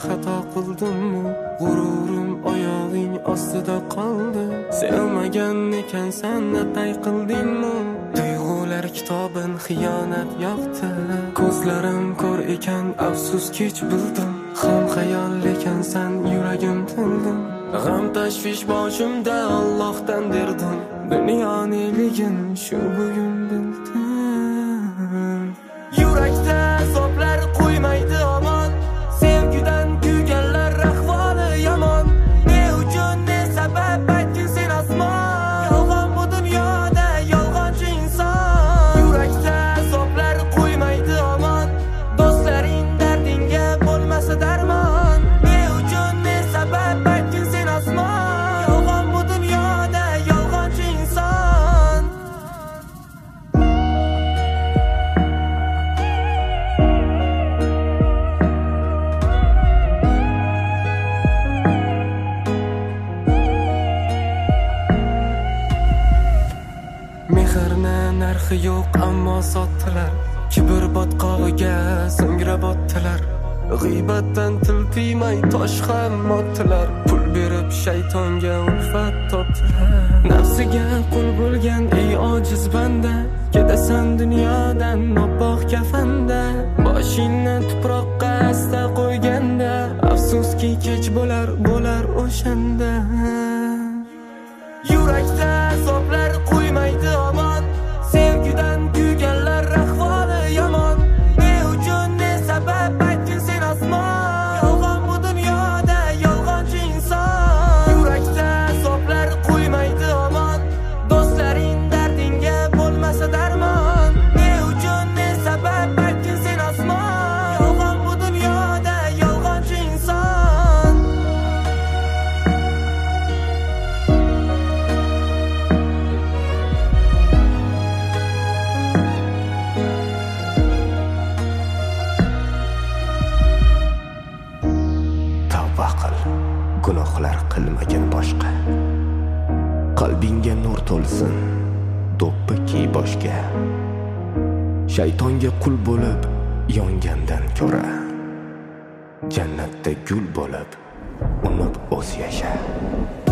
xato qildimmi? G'ururim oyog'ing ostida qoldi. Sevmagan ekansan, atay qildingmi? Tuyg'ular kitobin xiyonat yoqdi. Ko'zlarim ko'r ekan, afsus kech bildim. Ham xayol ekansan, yuragim tildim. G'am tashvish boshimda Allohdan derdim. Dunyo neligin shu bugun bildim. Yurakda azoblar qo'ymaydi omon. Sevgidan kuyganlar ahvoli yomon. Ne uchun ne sabab aytgin sen osmon. Yolg'on bu dunyoda yolg'onchi inson. Yurakda azoblar qo'ymaydi omon. Do'stlaring dardingga bo'lmasa darmon. Ne uchun ne sabab aytgin sen osmon. Yolg'on bu dunyoda yolg'onchi inson. Mehrni narxi yo'q ammo sotdilar. Kibr botqog'iga so'ngra botdilar. G'iybatdan til tiymay tosh ham otdilar. Pul berib shaytonga ulfat topdilar. Nafsiga qul bo'lgan ey ojiz banda, ketasan dunyodan oppoq kafanda. Boshingni tuproqqa asta qo'yganda, afsuski kech bo'lar o'shanda. Yurakda azoblar qo'ymaydi omon. Sevgidan kuyganlar ahvoli yomon. Ne uchun ne sabab aytgin sen osmon. Yolg'on bu dunyoda yolg'onchi inson. Yurakda azoblar qo'ymaydi omon. Do'stlaring dardingga bo'lmasa darmon. Ne uchun ne sabab aytgin sen osmon. Yolg'on bu dunyoda yolg'onchi inson. Tavba qil, gunohlar qilmagin boshqa. Qalbingga nur to'lsin, do'ppi kiy boshga. Shaytonga qul bo'lib yongandan ko'ra, jannatda gul bo'lib unib o'z yasha.